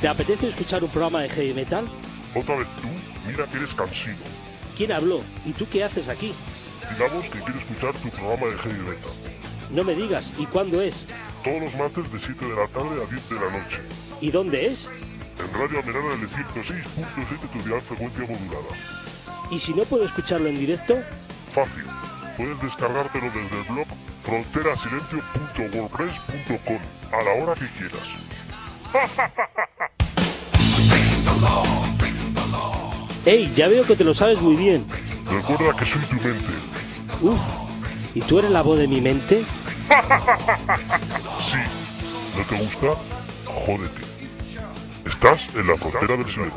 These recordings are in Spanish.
¿Te apetece escuchar un programa de heavy metal? ¿Otra vez tú? Mira que eres cansino. ¿Quién habló? ¿Y tú qué haces aquí? Digamos que quiero escuchar tu programa de heavy metal. No me digas, ¿y cuándo es? Todos los martes de 7 de la tarde a 10 de la noche. ¿Y dónde es? En Radio Amenana del 106.7 tu dial frecuencia modulada. ¿Y si no puedo escucharlo en directo? Fácil. Puedes descargártelo desde el blog fronterasilencio.wordpress.com a la hora que quieras. ¡Ey! Ya veo que te lo sabes muy bien. Recuerda que soy tu mente. Uf, ¿y tú eres la voz de mi mente? Sí. ¿No te gusta? Jódete. Estás en la frontera del silencio.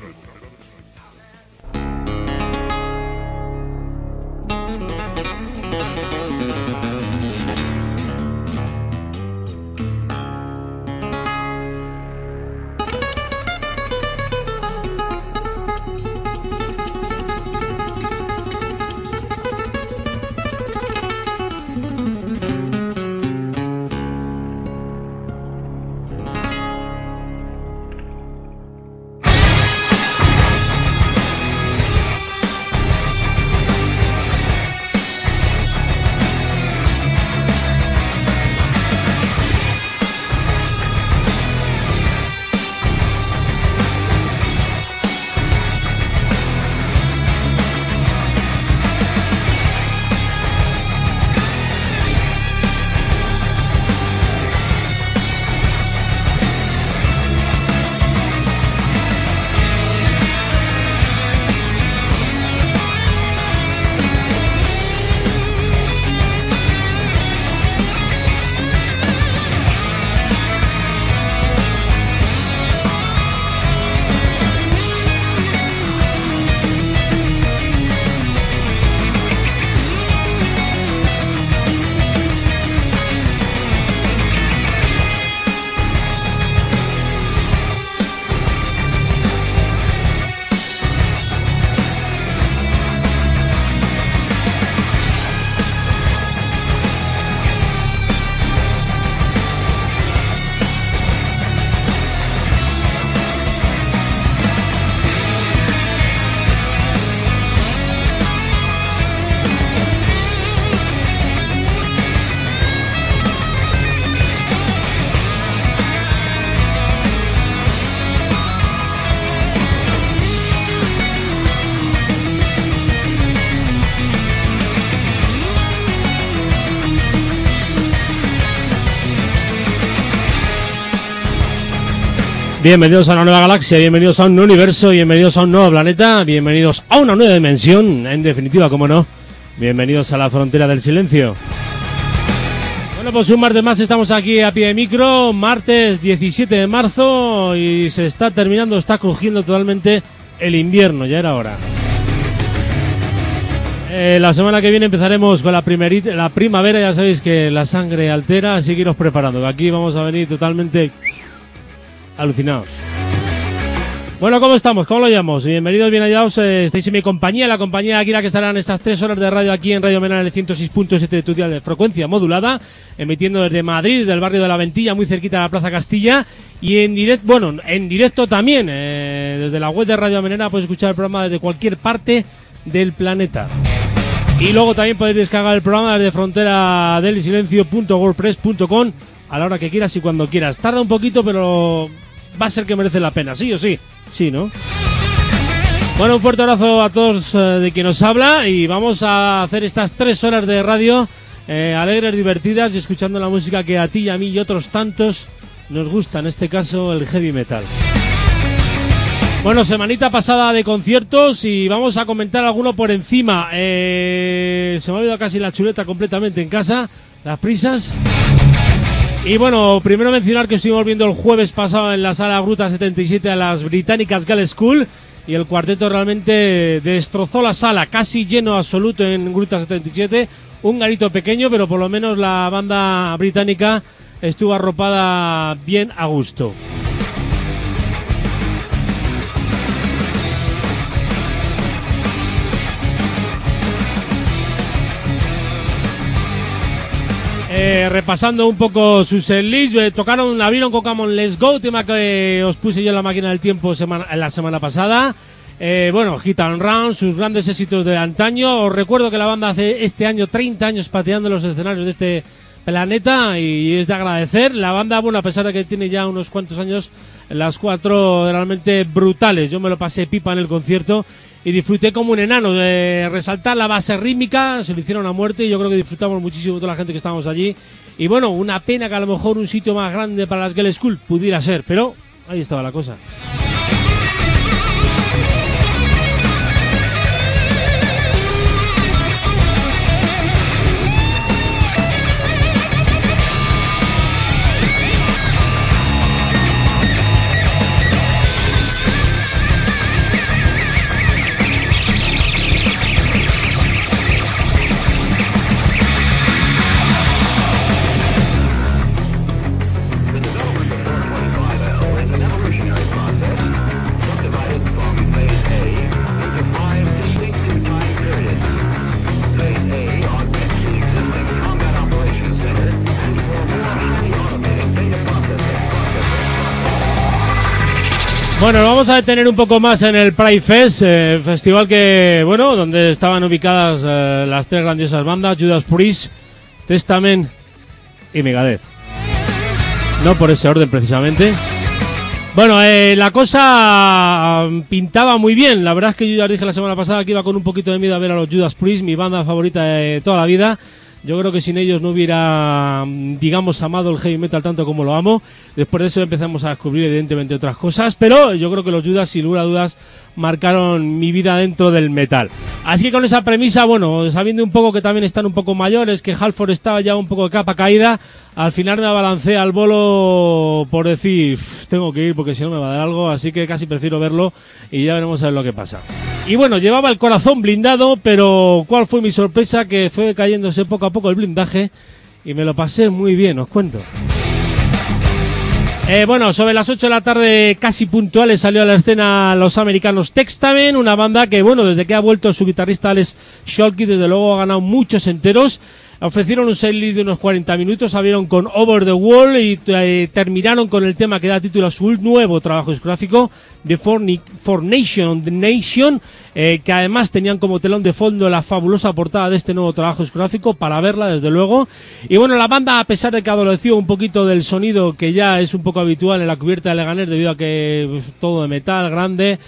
Bienvenidos a una nueva galaxia, bienvenidos a un nuevo universo, bienvenidos a un nuevo planeta, bienvenidos a una nueva dimensión, en definitiva, como no, bienvenidos a la frontera del silencio. Bueno, pues un martes más estamos aquí a pie de micro, martes 17 de marzo y se está terminando, está crujiendo totalmente el invierno, ya era hora. La semana que viene empezaremos con la primavera, ya sabéis que la sangre altera, así que iros preparando, que aquí vamos a venir totalmente alucinados. Bueno, ¿cómo estamos? ¿Cómo lo llamamos? Bienvenidos, bien hallados. Estáis en mi compañía, la compañía aquí la que estarán estas 3 horas de radio aquí en Radio Amenana, el 106.7 de tu dial de frecuencia modulada, emitiendo desde Madrid, del barrio de La Ventilla, muy cerquita de la Plaza Castilla, y en directo también, desde la web de Radio Amenana puedes escuchar el programa desde cualquier parte del planeta. Y luego también podéis descargar el programa desde fronteradelsilencio.wordpress.com a la hora que quieras y cuando quieras. Tarda un poquito, pero va a ser que merece la pena, ¿sí o sí? Sí, ¿no? Bueno, un fuerte abrazo a todos de quien nos habla y vamos a hacer estas 3 horas de radio alegres, divertidas y escuchando la música que a ti y a mí y otros tantos nos gusta, en este caso el heavy metal. Bueno, semanita pasada de conciertos y vamos a comentar alguno por encima. Se me ha olvidado casi la chuleta completamente en casa, las prisas. Y bueno, primero mencionar que estuvimos viendo el jueves pasado en la sala Gruta 77 a las británicas Gale School y el cuarteto realmente destrozó la sala, casi lleno absoluto en Gruta 77, un garito pequeño, pero por lo menos la banda británica estuvo arropada bien a gusto. Repasando un poco sus setlists, abrieron con Come On Let's Go, tema que os puse yo en la máquina del tiempo la semana pasada. Hit and Run, sus grandes éxitos de antaño. Os recuerdo que la banda hace este año 30 años pateando los escenarios de este planeta y es de agradecer. La banda, a pesar de que tiene ya unos cuantos años, las 4 realmente brutales. Yo me lo pasé pipa en el concierto y disfruté como un enano. Resaltar la base rítmica, se lo hicieron a muerte y yo creo que disfrutamos muchísimo toda la gente que estábamos allí. Y una pena que a lo mejor un sitio más grande para las Girl School pudiera ser, pero ahí estaba la cosa. Bueno, vamos a detener un poco más en el Pride Fest, festival que, donde estaban ubicadas las 3 grandiosas bandas, Judas Priest, Testament y Megadeth. No por ese orden precisamente. La cosa pintaba muy bien. La verdad es que yo ya dije la semana pasada que iba con un poquito de miedo a ver a los Judas Priest, mi banda favorita de toda la vida. Yo creo que sin ellos no hubiera, amado el heavy metal tanto como lo amo. Después de eso empezamos a descubrir evidentemente otras cosas, pero yo creo que los Judas, sin lugar a dudas, marcaron mi vida dentro del metal. Así que con esa premisa, sabiendo un poco que también están un poco mayores, que Halford estaba ya un poco de capa caída, al final me abalancé al bolo por decir, tengo que ir porque si no me va a dar algo, así que casi prefiero verlo y ya veremos a ver lo que pasa. Y llevaba el corazón blindado, pero ¿cuál fue mi sorpresa? Que fue cayéndose poco a poco el blindaje y me lo pasé muy bien, os cuento. Sobre las 8 de la tarde, casi puntuales, salió a la escena los americanos Testament, una banda que, desde que ha vuelto su guitarrista Alex Scholky, desde luego ha ganado muchos enteros. Ofrecieron un setlist de unos 40 minutos, abrieron con Over the Wall y terminaron con el tema que da título a su nuevo trabajo discográfico, The Nation on the Nation, que además tenían como telón de fondo la fabulosa portada de este nuevo trabajo discográfico, para verla desde luego. Y la banda, a pesar de que adoleció un poquito del sonido que ya es un poco habitual en la cubierta de Leganés, debido a que todo de metal grande,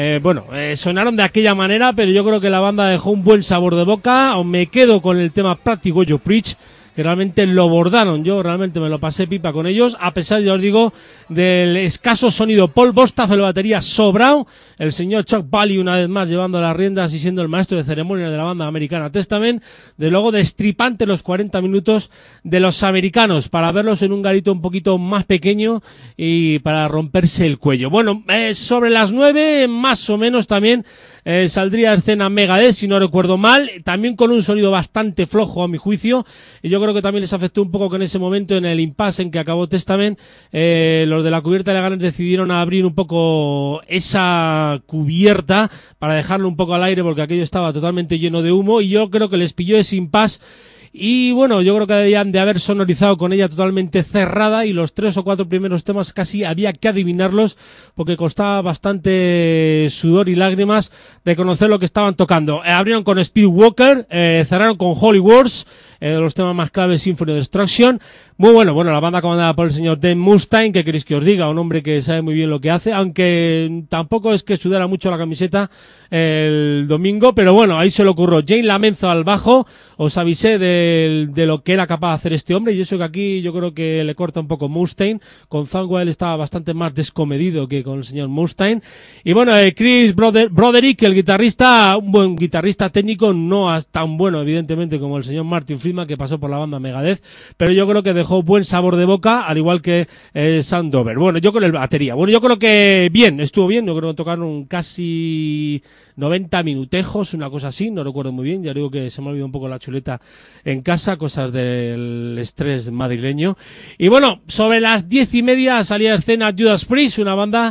sonaron de aquella manera, pero yo creo que la banda dejó un buen sabor de boca. Me quedo con el tema Practice What You Preach, que realmente lo bordaron. Yo realmente me lo pasé pipa con ellos, a pesar, ya os digo, del escaso sonido. Paul Bostaph en la batería sobrado, el señor Chuck Bailey una vez más llevando las riendas y siendo el maestro de ceremonias de la banda americana Testament. De luego destripante los 40 minutos de los americanos, para verlos en un garito un poquito más pequeño y para romperse el cuello. Sobre las 9 más o menos también saldría a escena Megadeth, si no recuerdo mal, también con un sonido bastante flojo a mi juicio, y yo creo que también les afectó un poco que en ese momento, en el impasse en que acabó Testament, los de la cubierta de Leganés decidieron abrir un poco esa cubierta para dejarlo un poco al aire, porque aquello estaba totalmente lleno de humo, y yo creo que les pilló ese impasse. Y yo creo que debían de haber sonorizado con ella totalmente cerrada, y los 3 o 4 primeros temas casi había que adivinarlos, porque costaba bastante sudor y lágrimas reconocer lo que estaban tocando. Abrieron con Speedwalker, cerraron con Holy Wars, los temas más claves, Symphony of Destruction. Muy bueno, la banda comandada por el señor Dave Mustaine, que queréis que os diga, un hombre que sabe muy bien lo que hace, aunque tampoco es que sudara mucho la camiseta el domingo, pero ahí se le ocurrió. Jane Lamenzo al bajo, os avisé de lo que era capaz de hacer este hombre, y eso que aquí yo creo que le corta un poco Mustaine. Con Thunwell estaba bastante más descomedido que con el señor Mustaine. Y Chris Broderick, el guitarrista, un buen guitarrista técnico, no tan bueno evidentemente como el señor Martin Friedman, que pasó por la banda Megadeth, pero yo creo que dejó buen sabor de boca, al igual que Sandover. Yo con el batería, yo creo que estuvo bien. Yo creo que tocaron casi 90 minutejos, una cosa así, no recuerdo muy bien, ya digo que se me ha olvidado un poco la chuleta en casa, cosas del estrés madrileño. Y sobre las 10:30 salía a escena Judas Priest, una banda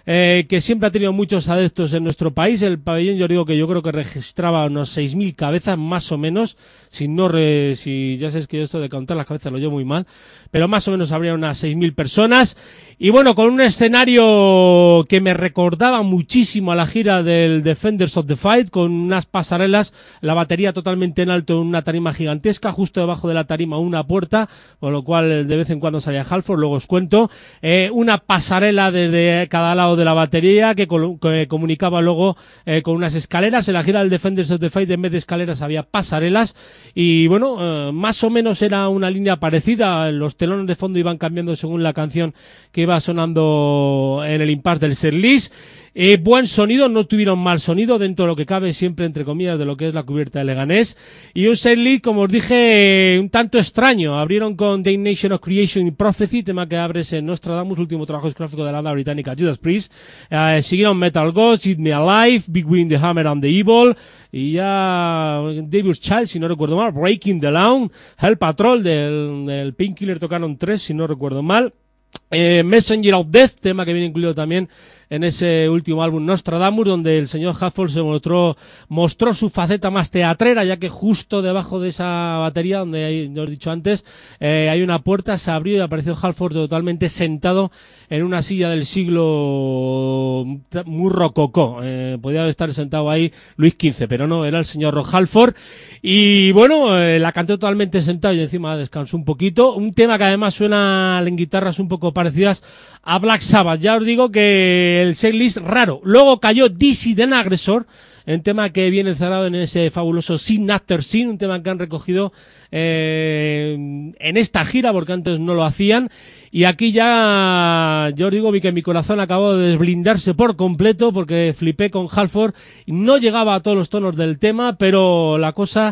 que siempre ha tenido muchos adeptos en nuestro país. El pabellón, yo creo que registraba unos 6.000 cabezas, más o menos, si ya sabes que yo esto de contar las cabezas lo llevo muy mal, pero más o menos habría unas 6.000 personas. Y bueno, con un escenario que me recordaba muchísimo a la gira del Defenders of the Fight, con unas pasarelas, la batería totalmente en alto en una tarima gigantesca, justo debajo de la tarima una puerta, con lo cual de vez en cuando salía Halford, luego os cuento, una pasarela desde cada lado de la batería que comunicaba luego con unas escaleras. En la gira del Defenders of the Fight, en vez de escaleras había pasarelas, y bueno, más o menos era una línea parecida. Los telones de fondo iban cambiando según la canción que iba sonando en el impasse del setlist. Buen sonido, no tuvieron mal sonido dentro de lo que cabe, siempre entre comillas, de lo que es la cubierta de Leganés. Y un setlist, como os dije, un tanto extraño. Abrieron con The Nation of Creation y Prophecy, tema que abre en Nostradamus, último trabajo discográfico de la banda británica Judas Priest. Siguieron Metal Gods, Eat Me Alive, Big Wind, The Hammer and the Evil, y ya Devil's Child, si no recuerdo mal, Breaking the Lawn, Hell Patrol del Painkiller tocaron 3, si no recuerdo mal. Messenger of Death, tema que viene incluido también en ese último álbum Nostradamus, donde el señor Halford se mostró su faceta más teatrera, ya que justo debajo de esa batería, donde ya os he dicho antes, hay una puerta, se abrió y apareció Halford totalmente sentado en una silla del siglo muy rococó. Podía estar sentado ahí Luis XV, pero no, era el señor Rob Halford. Y bueno, la cantó totalmente sentado y encima descansó un poquito. Un tema que además suena en guitarras un poco parecidas a Black Sabbath. Ya os digo que el setlist raro. Luego cayó Dizzy the Aggressor, un tema que viene encerrado en ese fabuloso Scene After Scene, un tema que han recogido en esta gira, porque antes no lo hacían. Y aquí ya, yo os digo que mi corazón acabó de desblindarse por completo, porque flipé con Halford. No llegaba a todos los tonos del tema, pero la cosa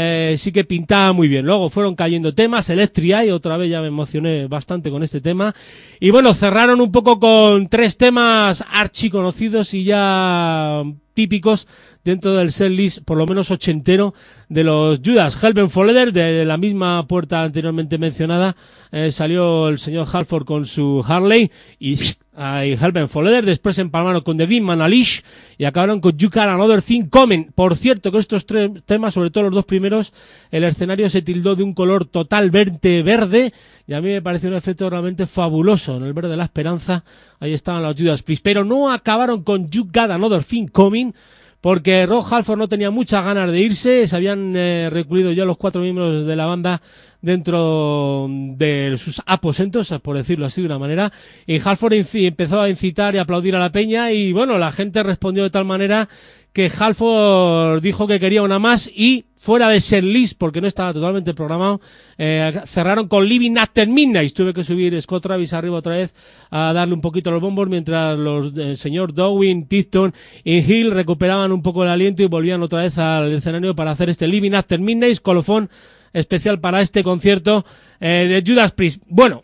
sí que pintaba muy bien. Luego fueron cayendo temas, Electric Eye, otra vez ya me emocioné bastante con este tema. Y bueno, cerraron un poco con 3 temas archiconocidos y ya típicos dentro del setlist, por lo menos ochentero, de los Judas. Hell Bent for Leather, de la misma puerta anteriormente mencionada, salió el señor Halford con su Harley y Hell Bent for Leather. Después empalmaron con The Green Man Unleashed y acabaron con You Got Another Thing Coming. Por cierto, que estos 3 temas, sobre todo los 2 primeros, el escenario se tildó de un color totalmente verde, y a mí me pareció un efecto realmente fabuloso. En el verde de la esperanza, ahí estaban los Judas Priest, pero no acabaron con You Got Another Thing Coming, porque Rob Halford no tenía muchas ganas de irse. Se habían recluido ya los 4 miembros de la banda dentro de sus aposentos, por decirlo así de una manera, y Halford empezó a incitar y aplaudir a la peña, y bueno, la gente respondió de tal manera que Halford dijo que quería una más, y fuera de setlist, porque no estaba totalmente programado, cerraron con Living After Midnight. Tuve que subir Scott Travis arriba otra vez a darle un poquito a los bombos, mientras el señor Downing, Tipton y Hill recuperaban un poco el aliento y volvían otra vez al escenario para hacer este Living After Midnight, colofón especial para este concierto de Judas Priest. Bueno,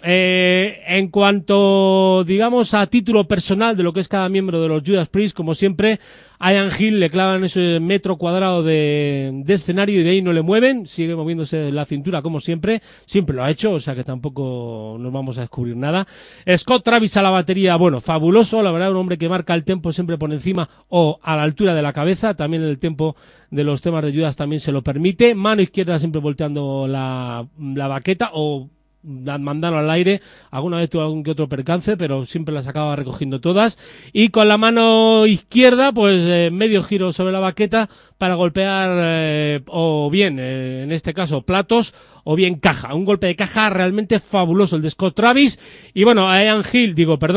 en cuanto, digamos, a título personal de lo que es cada miembro de los Judas Priest, como siempre, Ian Hill le clavan ese metro cuadrado de escenario y de ahí no le mueven, sigue moviéndose la cintura como siempre lo ha hecho, o sea que tampoco nos vamos a descubrir nada. Scott Travis a la batería, bueno, fabuloso, la verdad, un hombre que marca el tempo siempre por encima o a la altura de la cabeza, también el tempo de los temas de Judas también se lo permite. Mano izquierda siempre volteando la baqueta o mandando al aire. Alguna vez tuvo algún que otro percance, pero siempre las acaba recogiendo todas. Y con la mano izquierda, pues medio giro sobre la baqueta para golpear o bien, en este caso, platos o bien caja. Un golpe de caja realmente fabuloso el de Scott Travis. Y bueno, Ian Hill,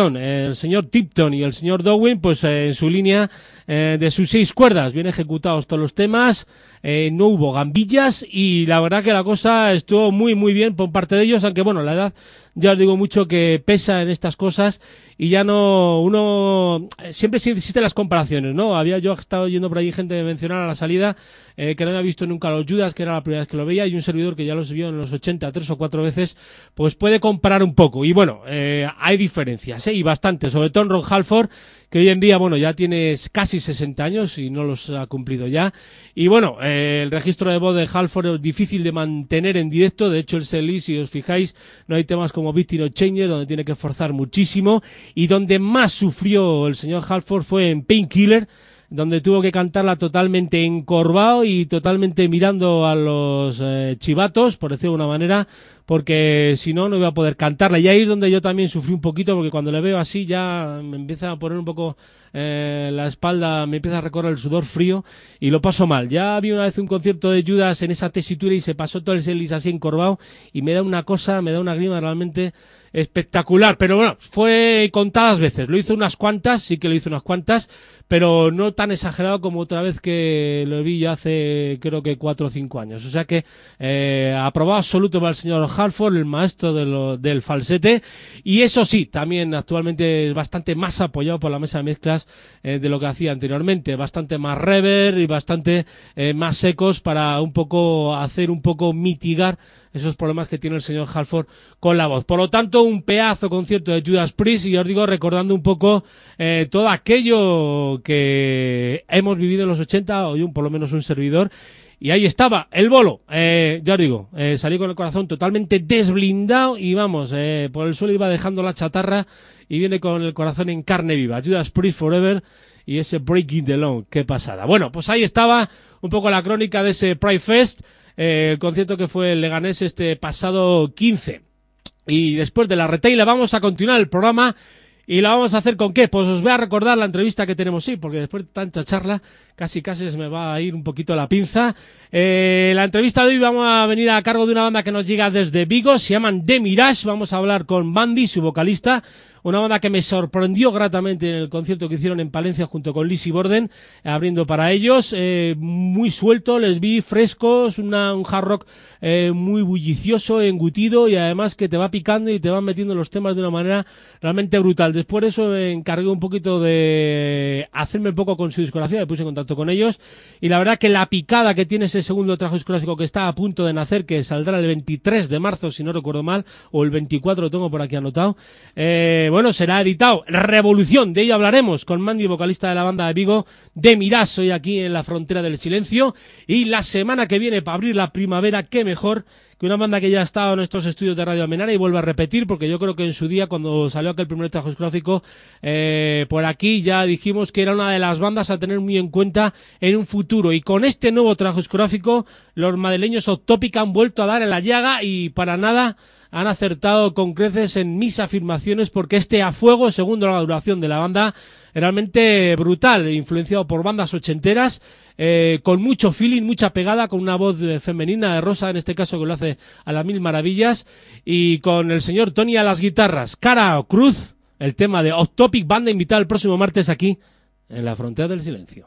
el señor Tipton y el señor Downing, pues en su línea de sus 6 cuerdas, bien ejecutados todos los temas, no hubo gambillas y la verdad que la cosa estuvo muy muy bien por parte de ellos, aunque bueno, la edad ya os digo mucho que pesa en estas cosas y ya no, uno, siempre existen las comparaciones, ¿no? Yo estado oyendo por ahí gente mencionar a la salida que no había visto nunca a los Judas, que era la primera vez que lo veía, y un servidor que ya los vio en los 80 3 o 4 veces, pues puede comparar un poco. Y bueno, hay diferencias, y bastante, sobre todo en Ron Halford, que hoy en día, bueno, ya tiene casi 60 años y no los ha cumplido ya. Y bueno, el registro de voz de Halford es difícil de mantener en directo. De hecho, el Selly, si os fijáis, no hay temas como Victim of Changes, donde tiene que forzar muchísimo. Y donde más sufrió el señor Halford fue en Painkiller, donde tuvo que cantarla totalmente encorvado y totalmente mirando a los chivatos, por decirlo de una manera, porque si no, no iba a poder cantarla. Y ahí es donde yo también sufrí un poquito, porque cuando le veo así ya me empieza a poner un poco la espalda, me empieza a recorrer el sudor frío y lo paso mal. Ya vi una vez un concierto de Judas en esa tesitura y se pasó todo el setlist así encorvado y me da una grima realmente espectacular, pero bueno, fue contadas veces, lo hizo unas cuantas, sí que lo hizo unas cuantas, pero no tan exagerado como otra vez que lo vi ya hace creo que 4 o 5 años, o sea que aprobado absoluto para el señor Halford, el maestro del falsete, y eso sí, también actualmente es bastante más apoyado por la mesa de mezclas de lo que hacía anteriormente, bastante más reverb y bastante más secos para un poco mitigar esos problemas que tiene el señor Halford con la voz. Por lo tanto, un pedazo concierto de Judas Priest, y os digo, recordando un poco todo aquello que hemos vivido en los 80, o yo por lo menos un servidor, y ahí estaba, el bolo, ya os digo, salí con el corazón totalmente desblindado y vamos, por el suelo iba dejando la chatarra y viene con el corazón en carne viva. Judas Priest Forever y ese Breaking the Law, qué pasada. Bueno, pues ahí estaba un poco la crónica de ese Pride Fest, el concierto que fue el Leganés este pasado 15. Y después de la retaila vamos a continuar el programa. ¿Y la vamos a hacer con qué? Pues os voy a recordar la entrevista que tenemos hoy, porque después de tanta charla casi se me va a ir un poquito la pinza. La entrevista de hoy vamos a venir a cargo de una banda que nos llega desde Vigo, se llaman The Mirage. Vamos a hablar con Mandy, su vocalista, una banda que me sorprendió gratamente en el concierto que hicieron en Palencia junto con Lizzy Borden, abriendo para ellos, muy suelto, les vi frescos, un hard rock muy bullicioso, engutido, y además que te va picando y te va metiendo los temas de una manera realmente brutal. Después de eso me encargué un poquito de hacerme un poco con su discografía, me puse en contacto con ellos, y la verdad que la picada que tiene ese segundo trabajo discográfico que está a punto de nacer, que saldrá el 23 de marzo, si no recuerdo mal, o el 24, lo tengo por aquí anotado, bueno, será editado. Revolución, de ello hablaremos con Mandy, vocalista de la banda de Vigo, The Mirage, hoy aquí en la frontera del silencio. Y la semana que viene, para abrir la primavera, qué mejor que una banda que ya ha estado en nuestros estudios de Radio Almenara, y vuelvo a repetir, porque yo creo que en su día, cuando salió aquel primer trabajo discográfico, por aquí ya dijimos que era una de las bandas a tener muy en cuenta en un futuro. Y con este nuevo trabajo discográfico, los madrileños Hot Topic han vuelto a dar en la llaga, y para nada han acertado con creces en mis afirmaciones, porque este A Fuego, según la duración de la banda, realmente brutal, influenciado por bandas ochenteras, con mucho feeling, mucha pegada, con una voz femenina de Rosa, en este caso, que lo hace a las mil maravillas, y con el señor Tony a las guitarras. Cara o cruz, el tema de Hot Topic, banda invitada el próximo martes aquí en la frontera del silencio.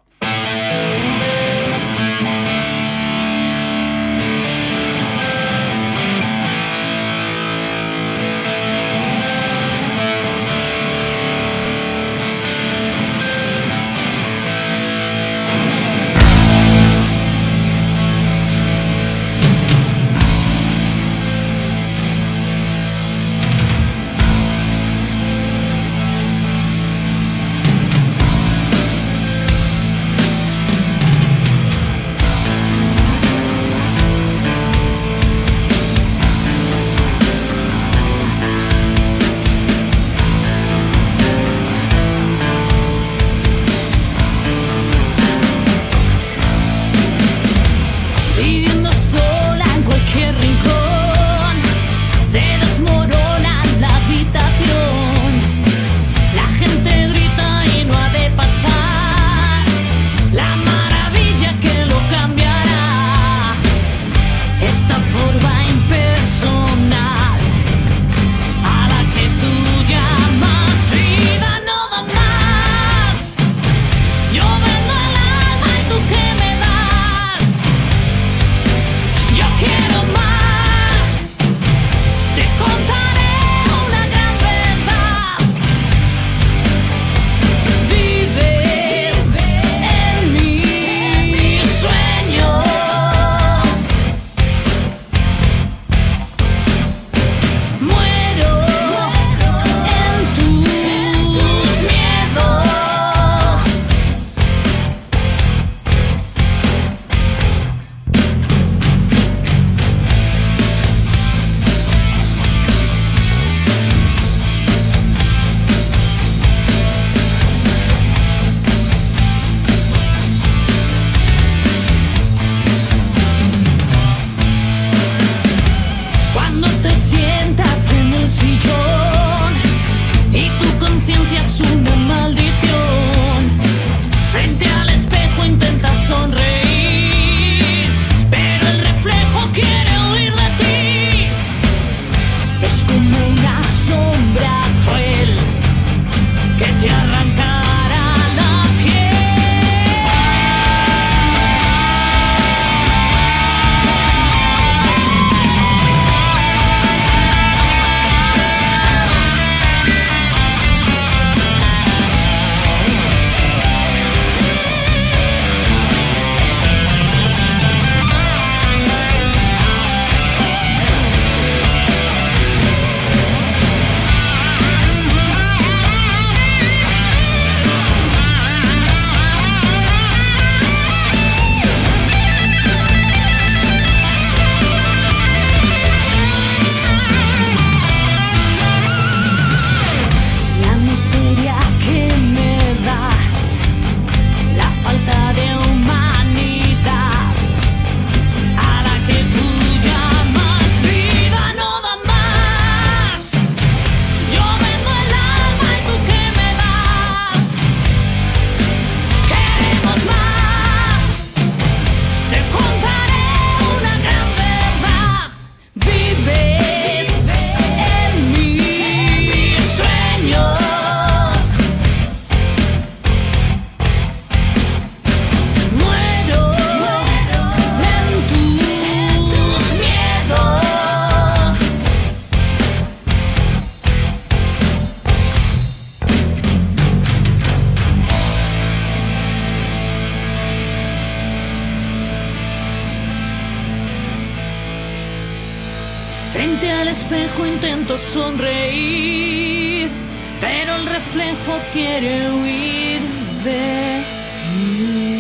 espejo intento sonreír, pero el reflejo quiere huir de mí.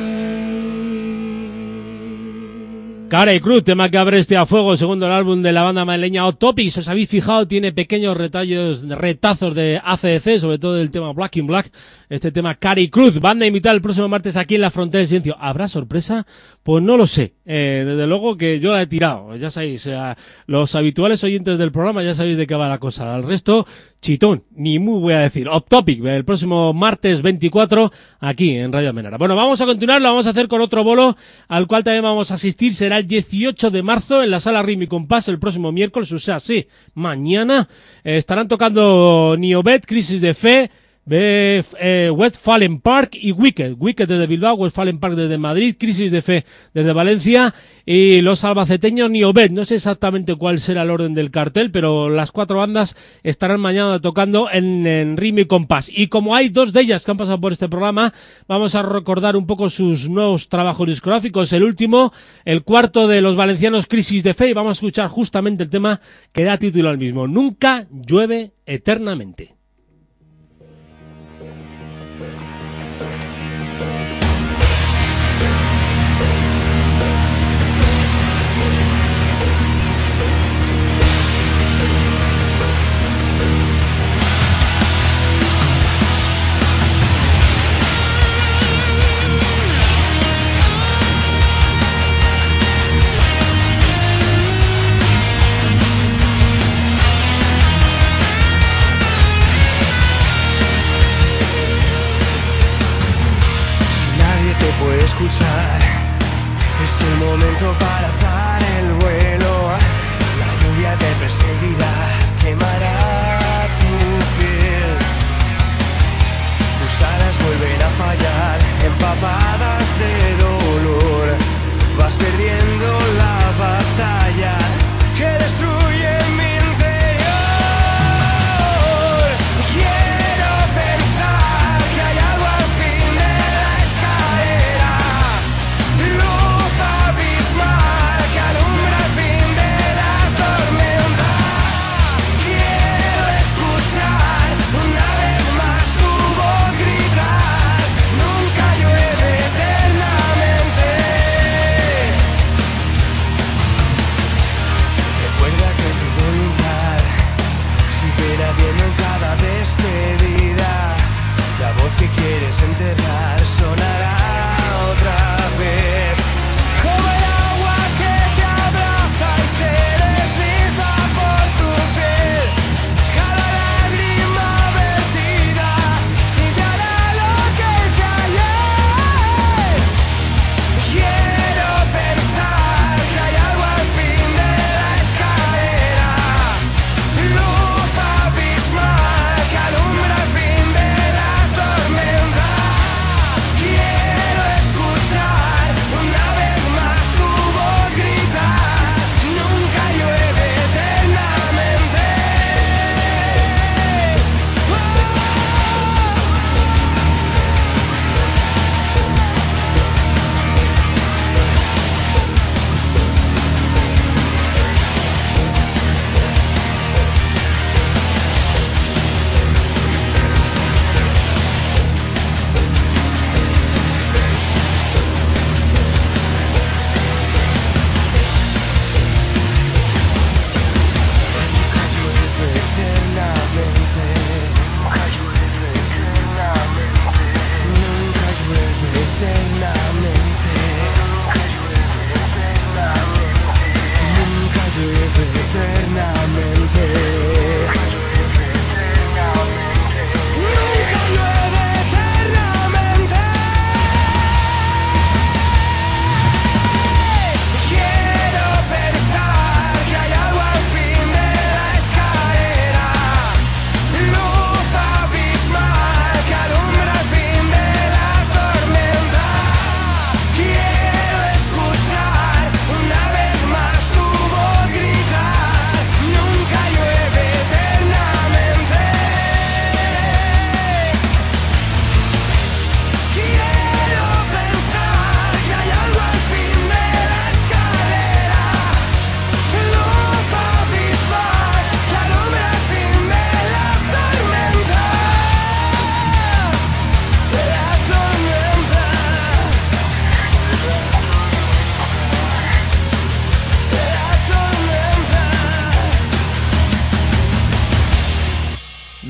Cara y Cruz, tema que abre este a fuego, segundo el álbum de la banda madrileña Hot Topic. Si os habéis fijado, tiene pequeños retazos de AC/DC, sobre todo del tema Black in Black. Este tema Cara y Cruz, banda invitada el próximo martes aquí en la Frontera del Silencio. ¿Habrá sorpresa? Pues no lo sé. Desde luego que yo la he tirado. Ya sabéis, los habituales oyentes del programa ya sabéis de qué va la cosa. Al resto, chitón, ni muy voy a decir. Hot Topic, el próximo martes 24, aquí en Radio Almenara. Bueno, vamos a continuar, lo vamos a hacer con otro bolo, al cual también vamos a asistir. Será el 18 de marzo en la Sala Ritmo y Compás, el próximo miércoles, o sea, sí, mañana. Estarán tocando Niobet, Crisis de Fe, Westfalen Park y Wicked desde Bilbao, Westfalen Park desde Madrid, Crisis de Fe desde Valencia y los albaceteños Niobet. No sé exactamente cuál será el orden del cartel, pero las 4 bandas estarán mañana tocando en Ritmo y Compás. Y como hay 2 de ellas que han pasado por este programa, vamos a recordar un poco sus nuevos trabajos discográficos. El último, el cuarto de los valencianos Crisis de Fe, y vamos a escuchar justamente el tema que da título al mismo, Nunca llueve eternamente. Puede escuchar, es el momento para alzar el vuelo. La lluvia te perseguirá, quemará tu piel. Tus alas vuelven a fallar, empapadas de dolor. Vas perdiendo la batalla que destruye mi interior. Quiero pensar que hay algo al fin de la escalera, luz abismal que alumbra el fin de la tormenta.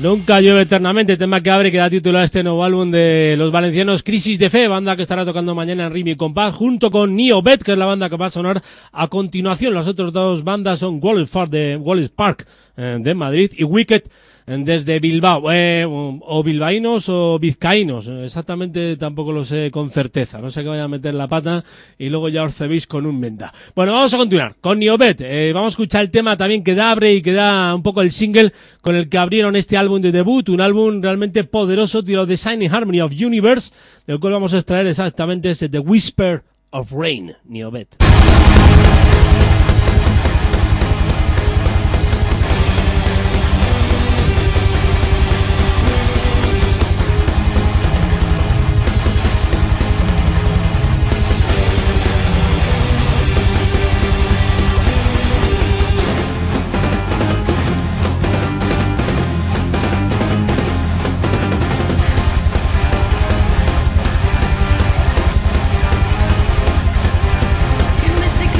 Nunca llueve eternamente, tema que abre y que da título a este nuevo álbum de los valencianos Crisis de Fe, banda que estará tocando mañana en Rimi Compás, junto con Neobet, que es la banda que va a sonar a continuación. Las otras dos bandas son Wallace Park de Madrid y Wicked desde Bilbao, o bilbaínos o vizcaínos, exactamente tampoco lo sé con certeza, no sé que vaya a meter la pata y luego ya os cebéis con un menda. Bueno, vamos a continuar con Neobet, vamos a escuchar el tema también que da abre y que da un poco el single con el que abrieron este álbum de debut, un álbum realmente poderoso, titulado Design in Harmony of Universe, del cual vamos a extraer exactamente ese The Whisper of Rain, Neobet. Que me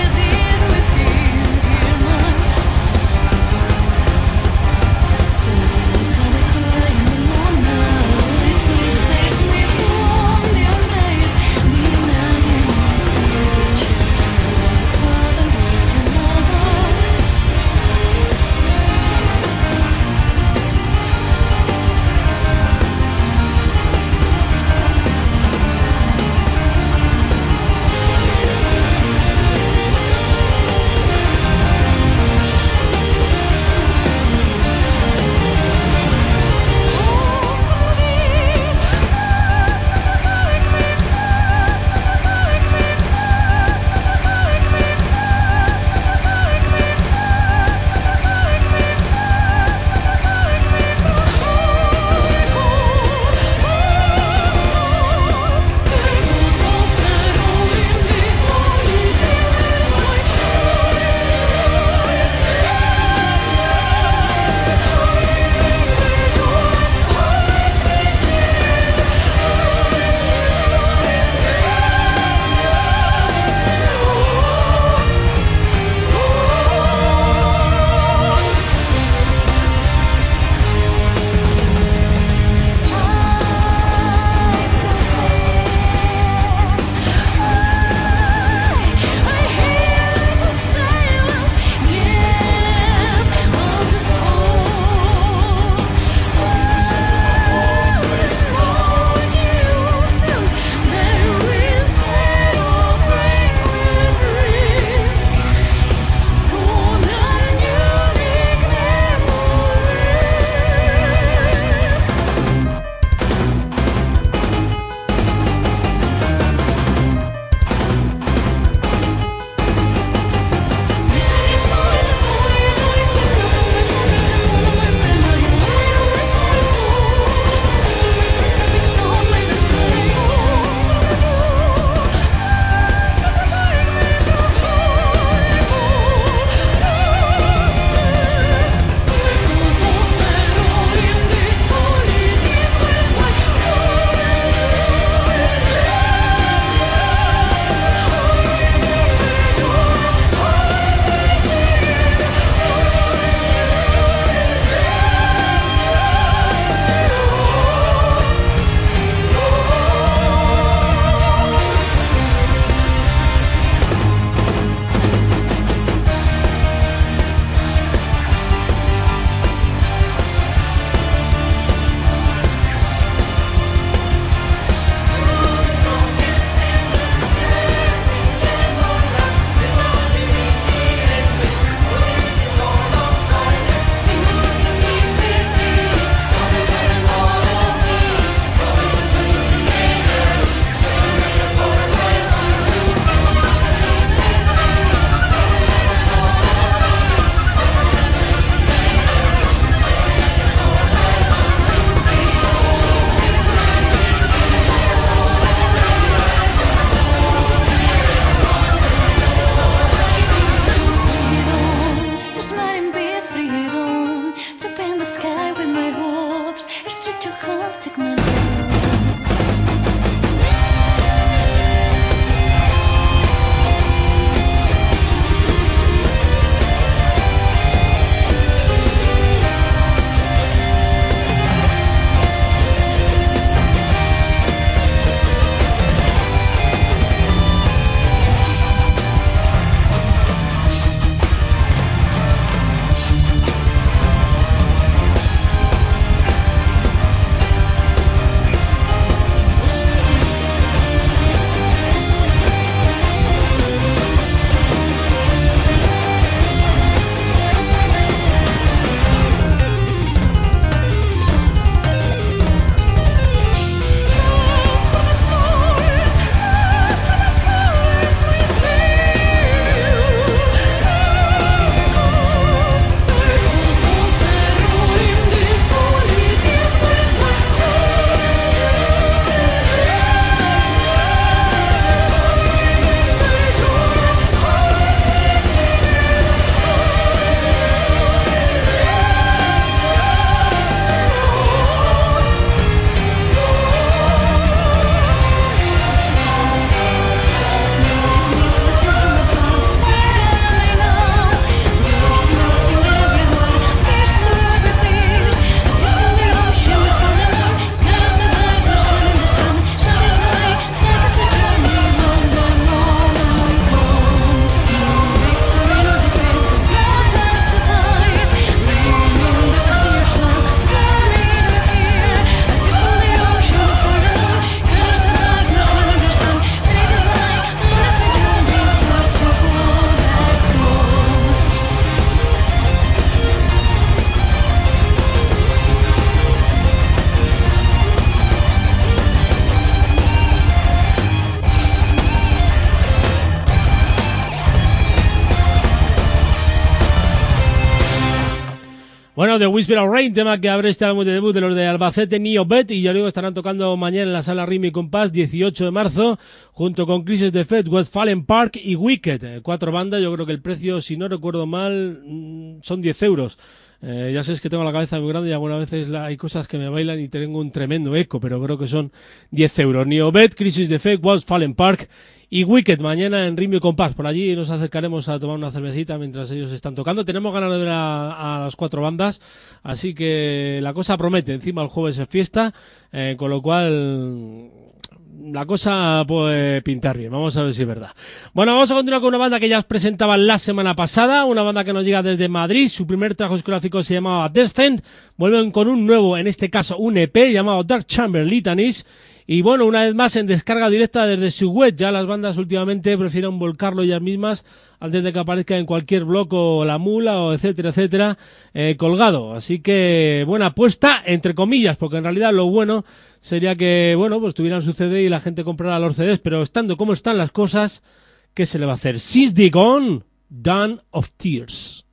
Bueno, The Whisper of Rain, tema que abre este álbum de debut de los de Albacete, Neobet, y ya luego estarán tocando mañana en la sala Rhythm y Compás, 18 de marzo, junto con Crisis Defect, Westfalen Park y Wicked. 4 bandas, yo creo que el precio, si no recuerdo mal, son 10 euros. Ya sabes que tengo la cabeza muy grande y algunas veces hay cosas que me bailan y tengo un tremendo eco, pero creo que son 10 euros. Neobet, Crisis Defect, Westfalen Park y Wicked, mañana en Ritmo y Compás. Por allí nos acercaremos a tomar una cervecita mientras ellos están tocando. Tenemos ganas de ver a las 4 bandas, así que la cosa promete. Encima el jueves es fiesta, con lo cual la cosa puede pintar bien. Vamos a ver si es verdad. Bueno, vamos a continuar con una banda que ya os presentaba la semana pasada, una banda que nos llega desde Madrid. Su primer trabajo discográfico se llamaba Descent. Vuelven con un nuevo, en este caso un EP llamado Dark Chamber Litanies. Y bueno, una vez más en descarga directa desde su web. Ya las bandas últimamente prefieren volcarlo ellas mismas antes de que aparezca en cualquier blog o La Mula o etcétera, etcétera, colgado. Así que buena apuesta, entre comillas, porque en realidad lo bueno sería que, bueno, pues tuvieran su CD y la gente comprara los CDs, pero estando como están las cosas, ¿qué se le va a hacer? Since the Gone, Dawn of Tears.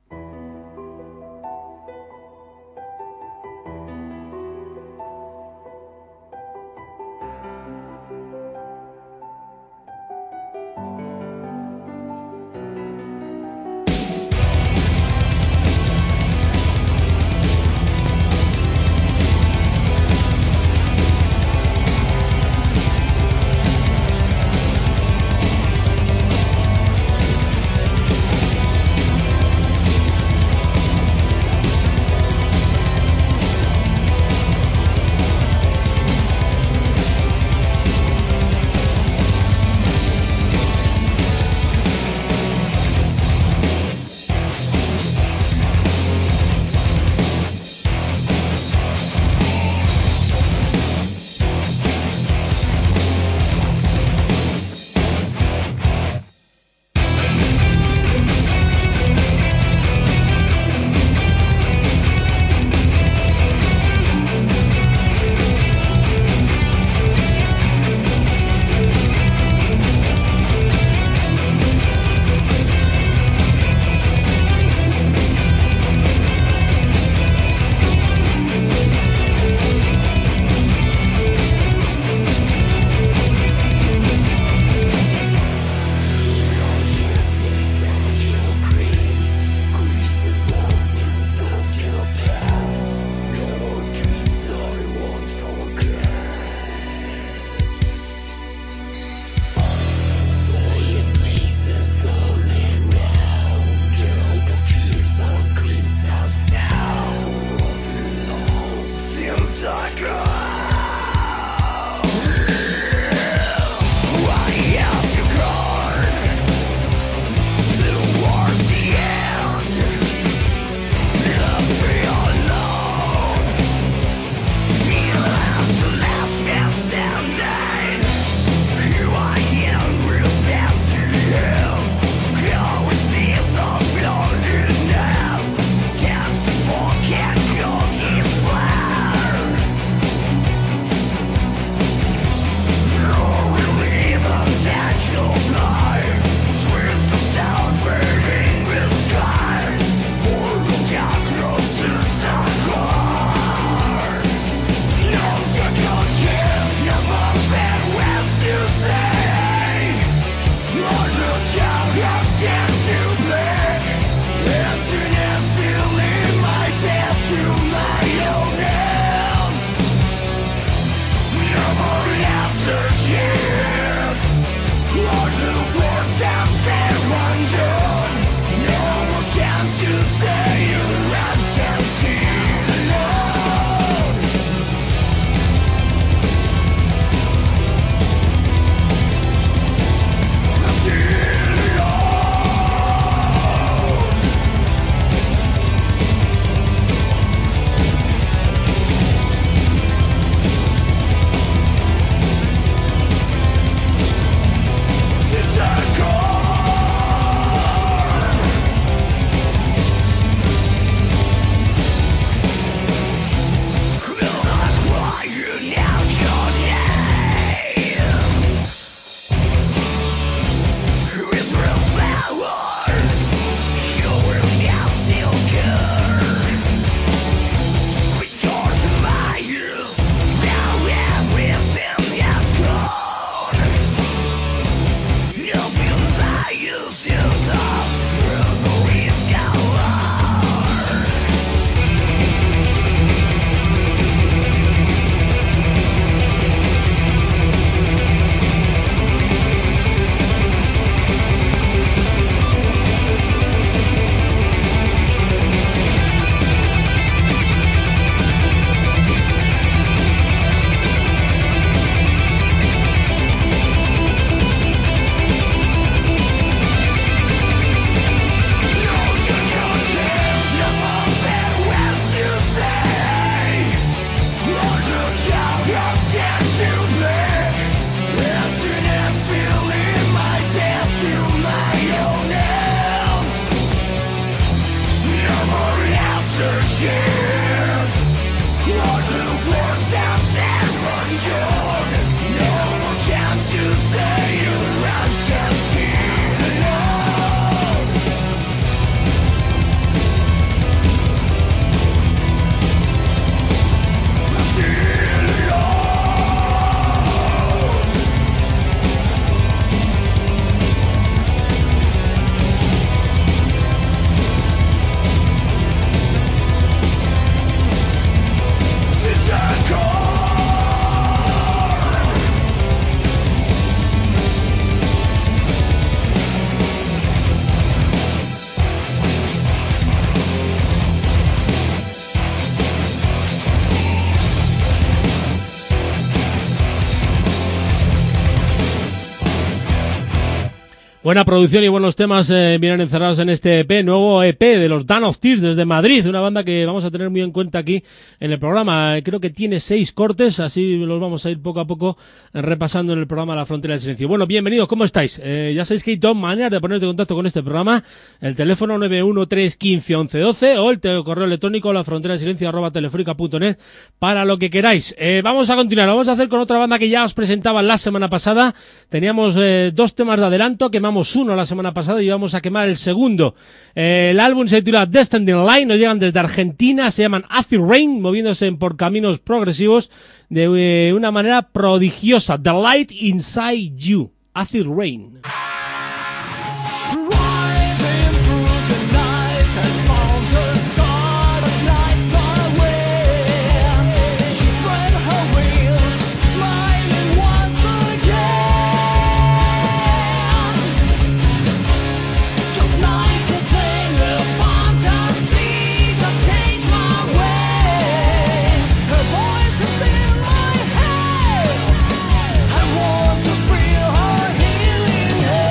Buena producción y buenos temas vienen encerrados en este EP, nuevo EP de los Dan of Tears desde Madrid, una banda que vamos a tener muy en cuenta aquí en el programa. Creo que tiene 6 cortes, así los vamos a ir poco a poco repasando en el programa La Frontera del Silencio. Bueno, bienvenidos, ¿cómo estáis? Ya sabéis que hay dos maneras de ponerte en contacto con este programa, el teléfono 913151112 o el correo electrónico lafronterasilencio@telefónica.net para lo que queráis. Vamos a continuar, vamos a hacer con otra banda que ya os presentaba la semana pasada. Teníamos 2 temas de adelanto, quemamos uno la semana pasada y vamos a quemar el segundo. El álbum se titula Descending Line, nos llegan desde Argentina, se llaman Acid Rain, moviéndose por caminos progresivos de una manera prodigiosa. The Light Inside You, Acid Rain. I want to feel her healing.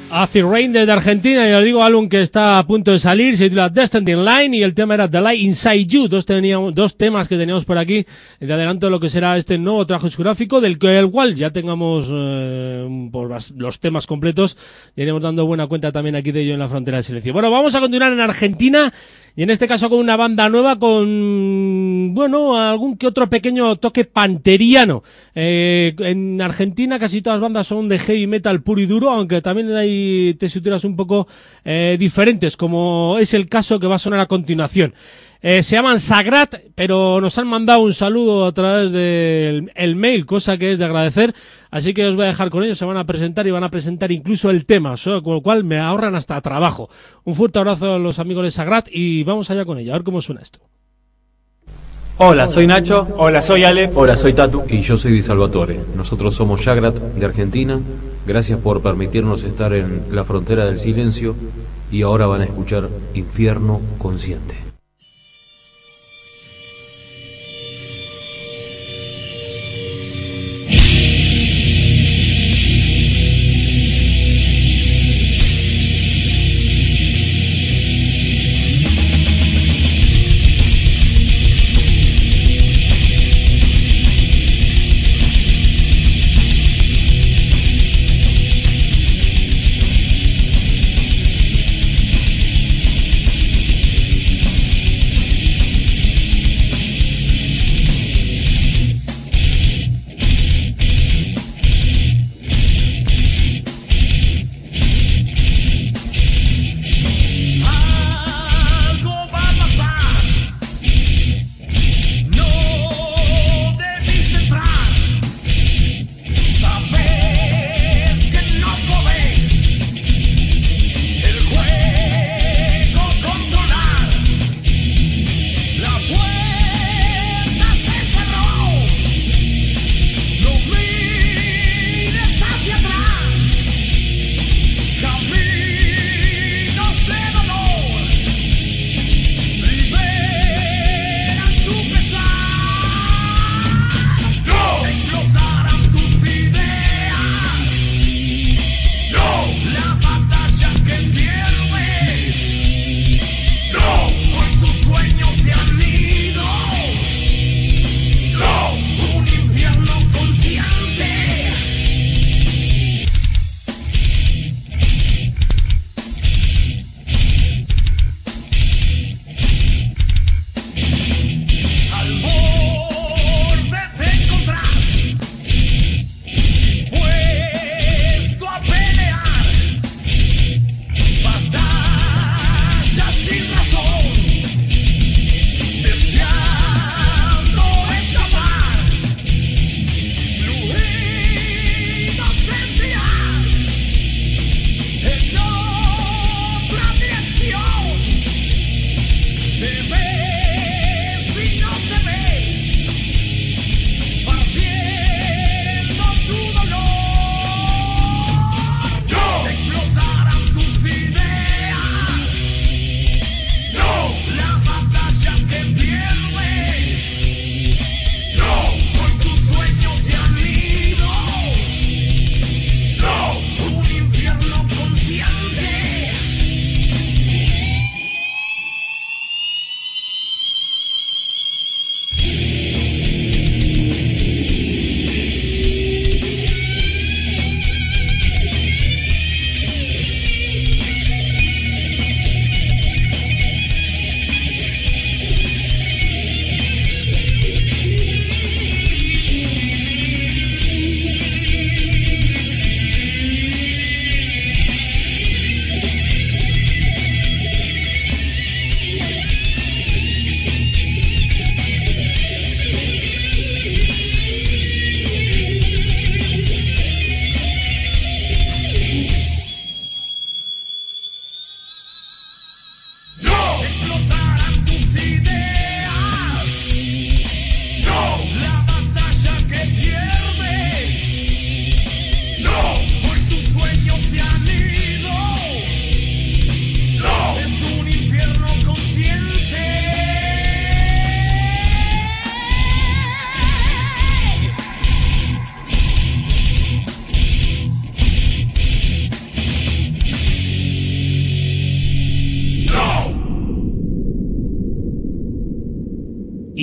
Acid Rain desde Argentina, y os digo, álbum que está a punto de salir, se titula Descending Line y el tema era The Light Inside You. Dos temas que teníamos por aquí de adelanto de lo que será este nuevo trabajo discográfico, del cual ya tengamos por los temas completos, y iremos dando buena cuenta también aquí de ello en la Frontera del Silencio. Bueno, vamos a continuar en Argentina, y en este caso con una banda nueva con, bueno, algún que otro pequeño toque panteriano. En Argentina casi todas las bandas son de heavy metal puro y duro, aunque también hay tesituras un poco diferentes, como es el caso que va a sonar a continuación. Se llaman Sagrat, pero nos han mandado un saludo a través del mail, cosa que es de agradecer, así que os voy a dejar con ellos. Se van a presentar y van a presentar incluso el tema, con lo cual me ahorran hasta trabajo. Un fuerte abrazo a los amigos de Sagrat y vamos allá con ello, a ver cómo suena esto. Hola, soy Nacho. Hola, soy Ale. Hola, soy Tatu. Y yo soy Di Salvatore. Nosotros somos Sagrat de Argentina. Gracias por permitirnos estar en la Frontera del Silencio. Y ahora van a escuchar Infierno Consciente.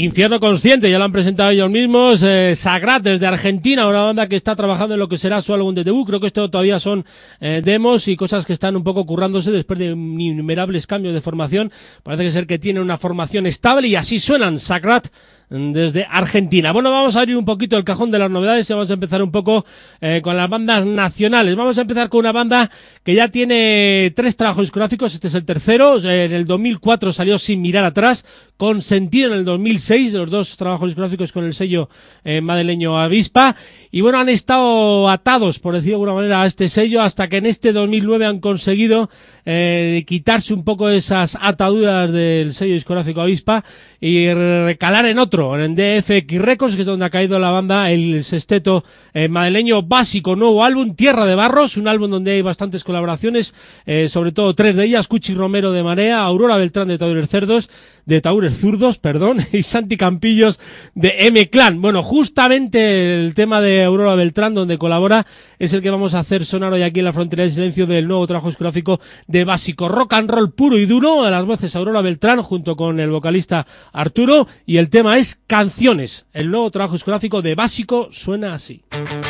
Infierno Consciente, ya lo han presentado ellos mismos. Sagrat desde Argentina, una banda que está trabajando en lo que será su álbum de debut. Creo que esto todavía son demos y cosas que están un poco currándose después de innumerables cambios de formación. Parece que ser que tienen una formación estable y así suenan Sagrat desde Argentina. Bueno, vamos a abrir un poquito el cajón de las novedades y vamos a empezar un poco con las bandas nacionales. Vamos a empezar con una banda que ya tiene 3 trabajos discográficos, este es el tercero. En el 2004 salió Sin Mirar Atrás, Consentido en el 2006, los 2 trabajos discográficos con el sello madrileño Avispa. Y bueno, han estado atados, por decirlo de alguna manera, a este sello hasta que en este 2009 han conseguido quitarse un poco esas ataduras del sello discográfico Avispa y recalar en otro, en DFX Records, que es donde ha caído la banda, el sexteto madrileño Básico, nuevo álbum, Tierra de Barros, un álbum donde hay bastantes colaboraciones, sobre todo 3 de ellas, Cuchi Romero de Marea, Aurora Beltrán de Taúres Zurdos, y Santi Campillos de M-Clan. Bueno, justamente el tema de Aurora Beltrán, donde colabora, es el que vamos a hacer sonar hoy aquí en la Frontera del Silencio del nuevo trabajo discográfico de Básico, rock and roll puro y duro, a las voces Aurora Beltrán junto con el vocalista Arturo, y el tema es Canciones. El nuevo trabajo discográfico de Básico suena así.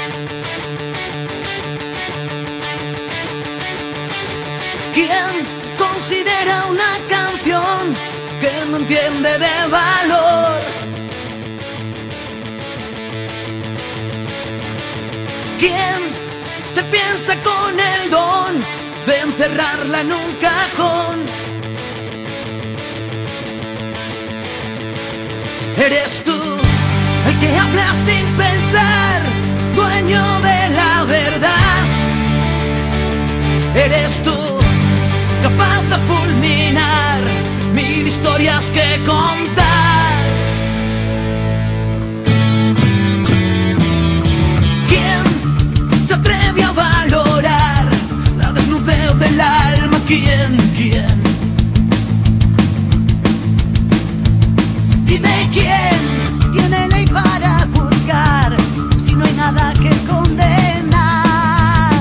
¿Quién considera una canción que no entiende de valor? ¿Quién se piensa con el don de encerrarla en un cajón? Eres tú el que habla sin pensar, dueño de la verdad. Eres tú capaz de fulminar 1000 historias que contar. ¿Quién se atreve a valorar la desnudez del alma? ¿Quién? Dime quién tiene ley para juzgar si no hay nada que condenar.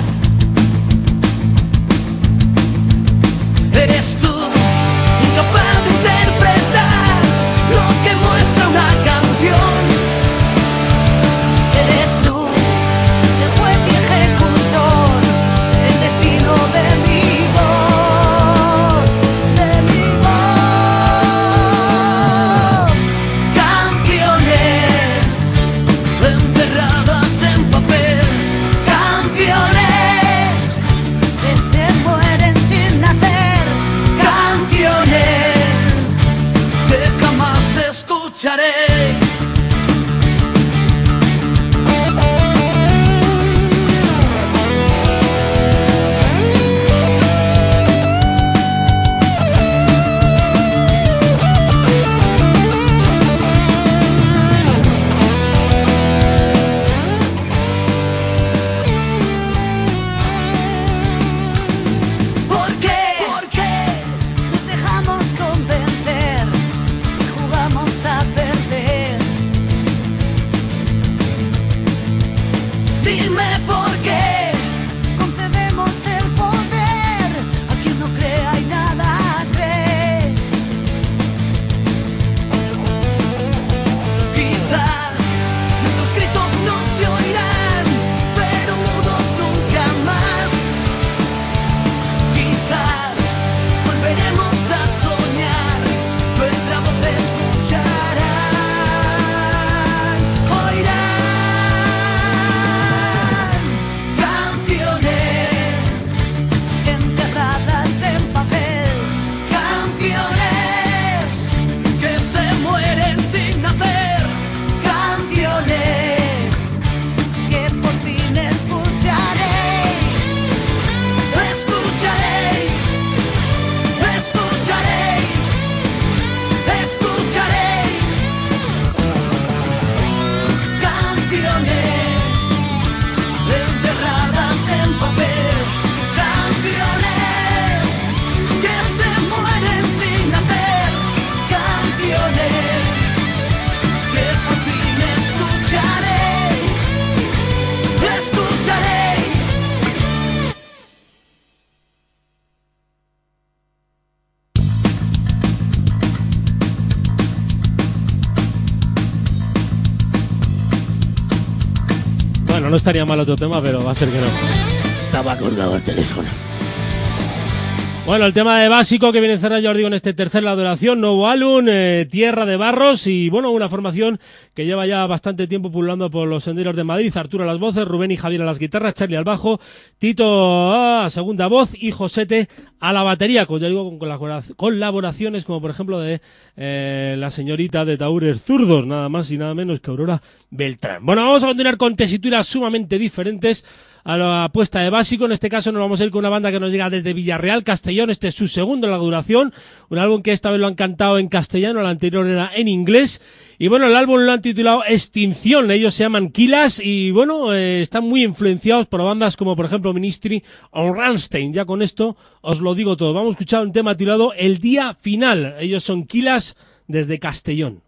Eres tú, incapaz de interpretar lo que muestra una canción. Eres tú, el juez y ejecutor no estaría mal otro tema, pero va a ser que no. Estaba colgado el teléfono. Bueno, el tema de básico que viene a cerrar, ya os digo, en este tercer lado de la duración, nuevo álbum, Tierra de Barros, y bueno, una formación que lleva ya bastante tiempo pululando por los senderos de Madrid. Arturo a las voces, Rubén y Javier a las guitarras, Charlie al bajo, Tito a segunda voz y Josete a la batería, ya digo, con colaboraciones como por ejemplo de la señorita de Tahúres Zurdos, nada más y nada menos que Aurora Beltrán. Bueno, vamos a continuar con tesituras sumamente diferentes a la apuesta de básico. En este caso nos vamos a ir con una banda que nos llega desde Villarreal, Castellón. Este es su segundo en la duración, un álbum que esta vez lo han cantado en castellano, el anterior era en inglés, y bueno, el álbum lo han titulado Extinción. Ellos se llaman Kilas y bueno, están muy influenciados por bandas como por ejemplo Ministry o Rammstein. Ya con esto os lo digo todo. Vamos a escuchar un tema titulado El Día Final. Ellos son Kilas desde Castellón.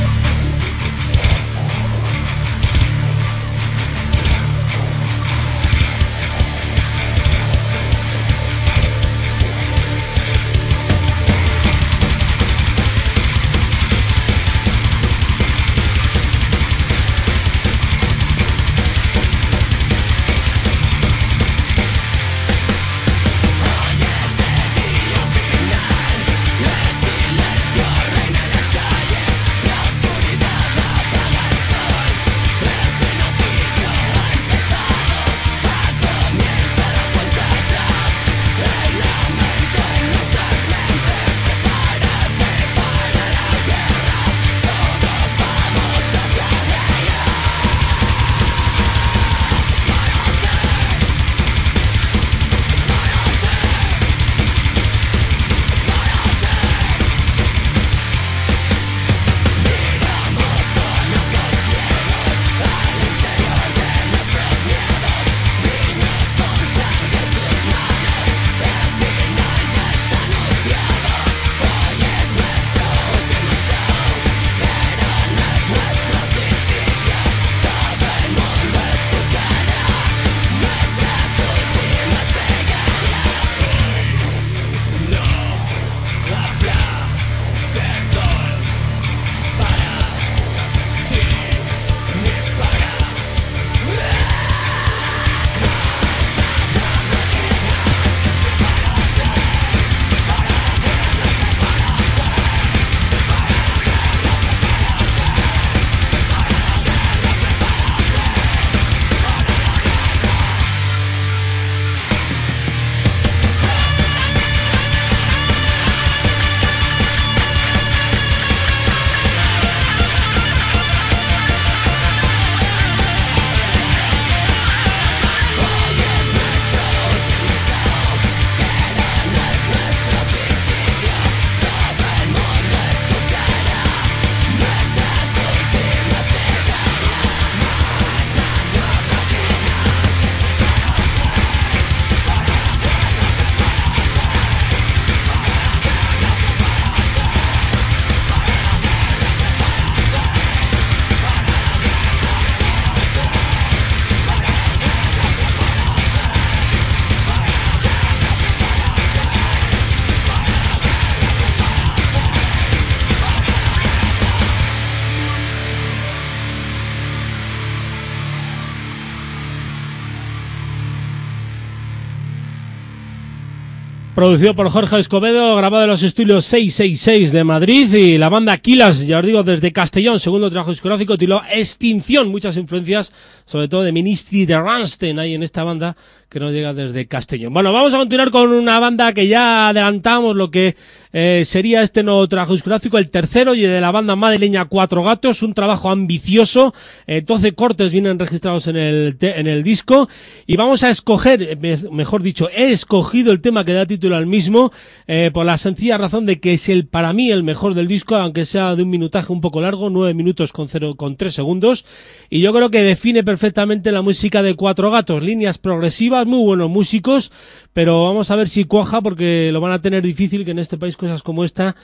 Producido por Jorge Escobedo, grabado en los estudios 666 de Madrid, y la banda Kilas, ya os digo, desde Castellón, segundo trabajo discográfico, titulado Extinción. Muchas influencias, sobre todo de Ministry de Rammstein, ahí en esta banda que nos llega desde Castellón. Bueno, vamos a continuar con una banda que ya adelantamos lo que sería este nuevo trabajo discográfico, el tercero, y de la banda madrileña Cuatro Gatos, un trabajo ambicioso, 12 cortes vienen registrados en el disco, y vamos a escoger, mejor dicho, he escogido el tema que da título al mismo, por la sencilla razón de que es para mí el mejor del disco, aunque sea de un minutaje un poco largo, 9 minutos con 3 segundos, y yo creo que define perfectamente la música de Cuatro Gatos, líneas progresivas, muy buenos músicos, pero vamos a ver si cuaja, porque lo van a tener difícil, que en este país cosas como esta,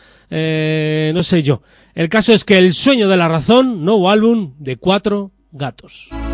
no sé yo. El caso es que El Sueño de la Razón, nuevo álbum de Cuatro Gatos.